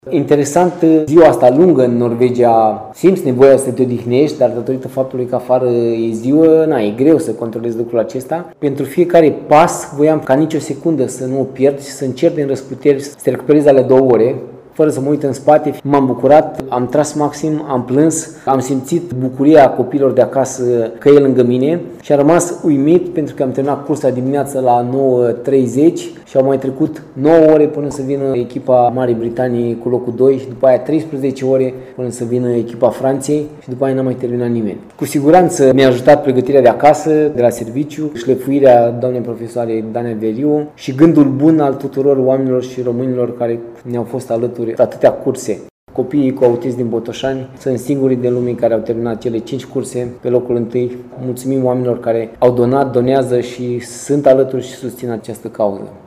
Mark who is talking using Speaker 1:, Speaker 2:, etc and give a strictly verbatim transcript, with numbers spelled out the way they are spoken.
Speaker 1: Interesant, ziua asta lungă în Norvegia, simți nevoia să te odihnești, dar datorită faptului că afară e ziua, na, e greu să controlezi lucrul acesta. Pentru fiecare pas voiam ca nicio secundă să nu o pierd și să încerc din răsputeri să te recuperez ale două ore, fără să mă uit în spate. M-am bucurat, am tras maxim, am plâns, am simțit bucuria copiilor de acasă că e lângă mine și am rămas uimit pentru că am terminat cursa dimineața la nouă treizeci și au mai trecut nouă ore până să vină echipa Marii Britanii cu locul doi și după aia treisprezece ore până să vină echipa Franței și după aia n-a mai terminat nimeni. Cu siguranță mi-a ajutat pregătirea de acasă, de la serviciu, șlefuirea doamnei profesoare Dana Veriu și gândul bun al tuturor oamenilor și românilor care ne-au fost alături atâtea curse. Copiii cu autism din Botoșani sunt singurii din lume care au terminat cele cinci curse pe locul întâi. Mulțumim oamenilor care au donat, donează și sunt alături și susțin această cauză.